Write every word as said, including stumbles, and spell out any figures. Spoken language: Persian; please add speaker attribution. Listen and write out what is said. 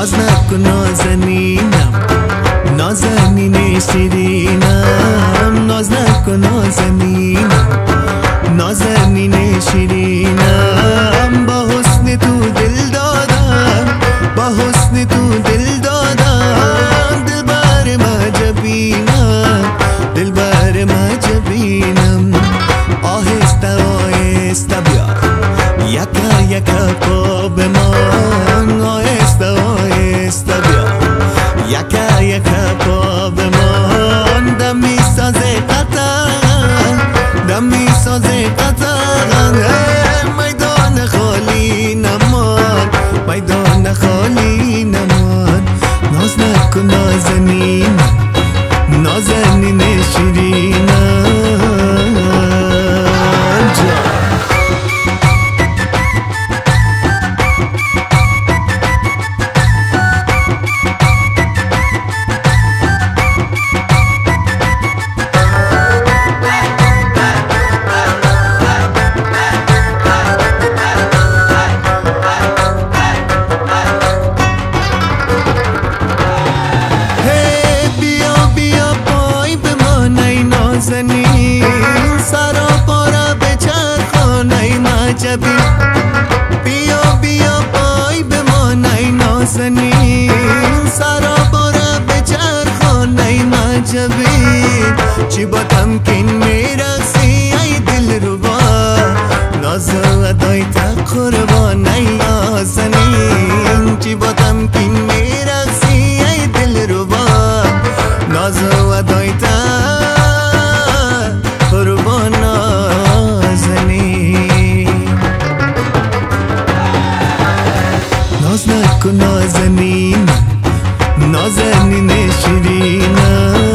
Speaker 1: ناز نکن نازنینم، نازنین شیرینم. ناز نکن نازنینم، نازنین شیرینم. با حسن تو دل دادم، با حسن تو دل دادم. دل بر مجبینم، دل بر مجبینم. آهسته آهسته بیا یکا یکا پا به من. آهسته آهسته بیا یکا یکا پا به من. دم می سازه قطر، دم می سازه قطر. میدان خالی نمان، میدان خالی نمان. ناز نکن نازنینم، نازنین شیرینم. سرا پارا به چرخانه مجبی. بیا بیا پای به من ای نازنین. سرا پارا به چرخانه مجبی. چی با تمکین میرسی ای دل ربا. ناز و ادای تا قربان ای نازنین. چی با تمکین میرسی ای دل ربا. ناز و ادای تا ناز نکن نازنین، نازنین شیرینم.